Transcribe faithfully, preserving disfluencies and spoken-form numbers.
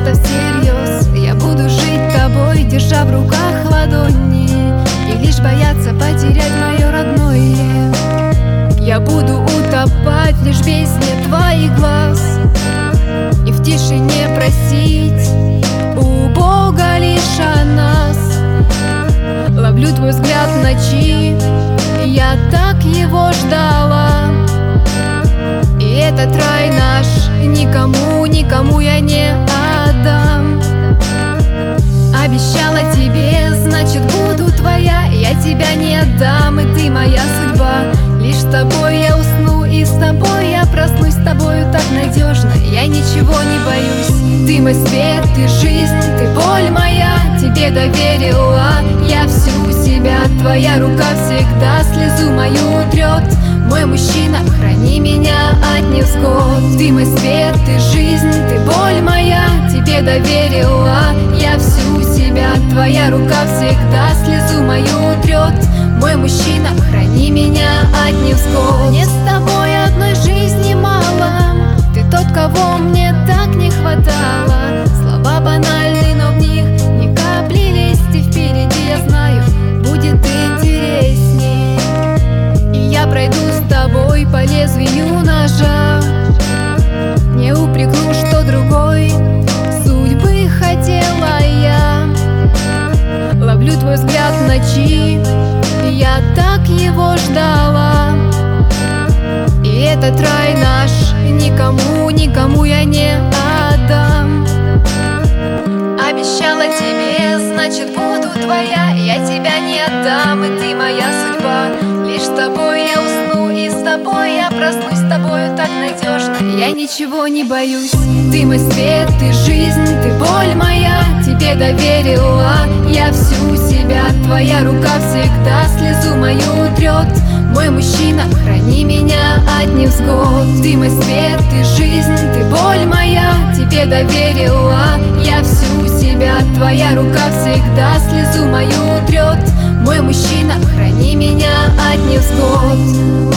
это всерьез. Я буду жить тобой, держа в руках ладони, и лишь бояться потерять мое родное. Я буду утопать лишь в бездне твоих глаз и в тишине просить у Бога лишь о нас. Ловлю твой взгляд в ночи, я так его ждала. И этот рай наш никому, никому я не отдам. Обещала тебе, значит буду твоя. Я тебя не отдам, и ты моя судьба. Лишь с тобой я усну, и с тобой я проснусь. С тобою так надежно, я ничего не боюсь. Ты мой свет, ты жизнь, ты боль моя. Тебе доверила я всю себя. Твоя рука всегда слезу мою утрет. Мой мужчина, храни меня от невзгод. Ты мой свет, ты жизнь, ты боль моя. Тебе доверила я всю себя. Твоя рука всегда слезу мою утрет. Мой мужчина, храни меня от невзгод. Мне с тобой одной жизни мало. Ты тот, кого мне так не хватало. Слова банальны, но в них ни капли лести. Впереди, я знаю, будет интересней. И я пройду с тобой по лезвию ножа. Не упрекну, что другой судьбы хотела я. Ловлю твой взгляд в ночи, я так его ждала. И этот рай наш никому, никому я не отдам. Обещала тебе, значит буду твоя. Я тебя не отдам, и ты моя судьба. Лишь с тобой я усну, и с тобой я проснусь. С тобою так надежно, я ничего не боюсь. Ты мой свет, ты жизнь, ты боль моя. Тебе доверила я всю себя. Твоя рука всегда слезу мою утрет. Мой мужчина, храни меня от невзгод. Ты мой свет, ты жизнь, ты боль моя. Тебе доверила я всю себя. Твоя рука всегда слезу мою утрет. Мой мужчина, храни меня от невзгод.